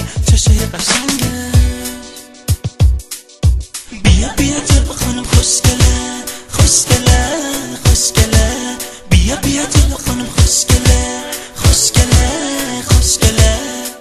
مهمونی چشای قشنگه. بیا بیا جلو خانم خوشگله خوشگله خوشگله، بیا بیا جلو خانم خوشگله خوشگله خوشگله.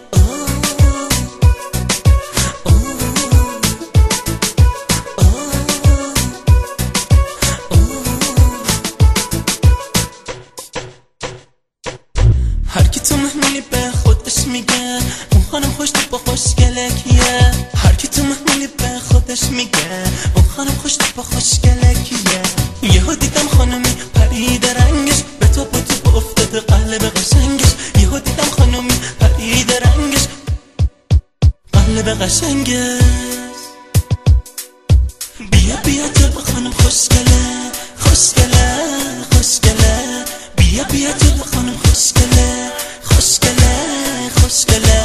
هر کی تو مهمونی به خودش میگه اون خانم خوش تو با خوشگله کیه. هر کی تو مهمونی به خودش میگه اون خانم خوش تو با خوشگله کیه. یهو دیدم خانمی پرید رنگش به تو با تو افتاده قلب قشنگش. یهو دیدم خانمی پرید رنگش قلب قشنگش. بیا بیا جلو خانم خوشگله خوشگله خوشگله، بیا بیا جلو خانم خوشگله خوشگله خوشگله.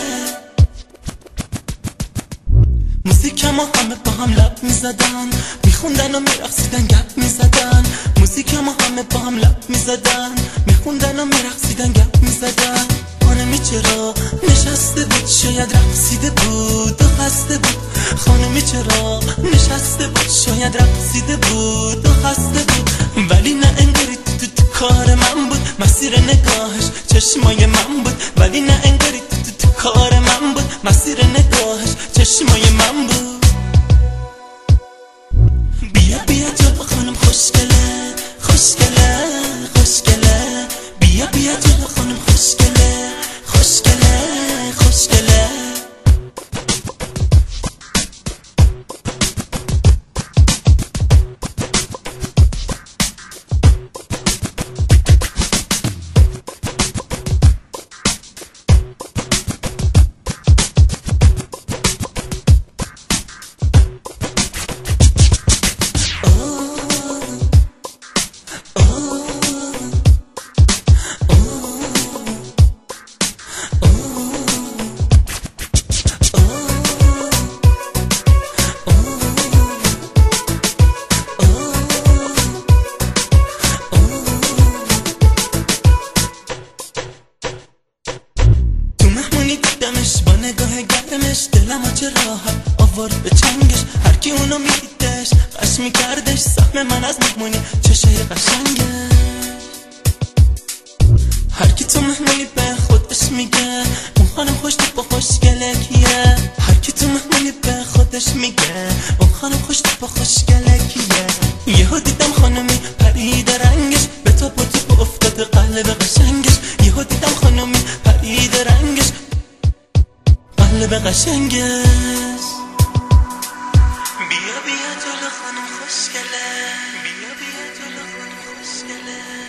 موزیک ما همه با هم لب میزدن، میخوندن و میرقصیدن گپ میزدن. موزیک ما همه با هم لب میزدن، میخوندن و میرقصیدن گپ میزدن. خانمی چرا نشسته بود شاید رقصیده بود و خسته بود. خانمی چرا نشسته بود شاید رقصیده بود و خسته بود. ولی نه انگاری تو کار من بود، مسیر نگاهش چشمای من بود. ولی نه انگاری تو کار من بود، مسیر نگاهش چشمای من بود. بیا بیا جلو خانم خوشگله خوشگله خوشگله، بیا بیا جلو خانم خوشگله خوشگله خوشگله. دیدمش با نگاه گرمش، دلمو چه راحت آورد به چنگش. هر کی اونو میدیدش قش میکردش سهم من از مهمونی چشای قشنگش. هر کی تو مهمونی به خودش میگه اون خانم خوش تو با خوشگله کیه. هر کی تو مهمونی به خودش میگه اون خانم خوش تو با خوشگله کیه. یهو دیدم خانمی پرید رنگش به تو با تو افتاده قلب قشنگش. یهو دیدم خانمی پرید رنگش قلب قشنگش. بیا بیا جلو خانم خوشگله، بیا بیا جلو خانم خوشگله.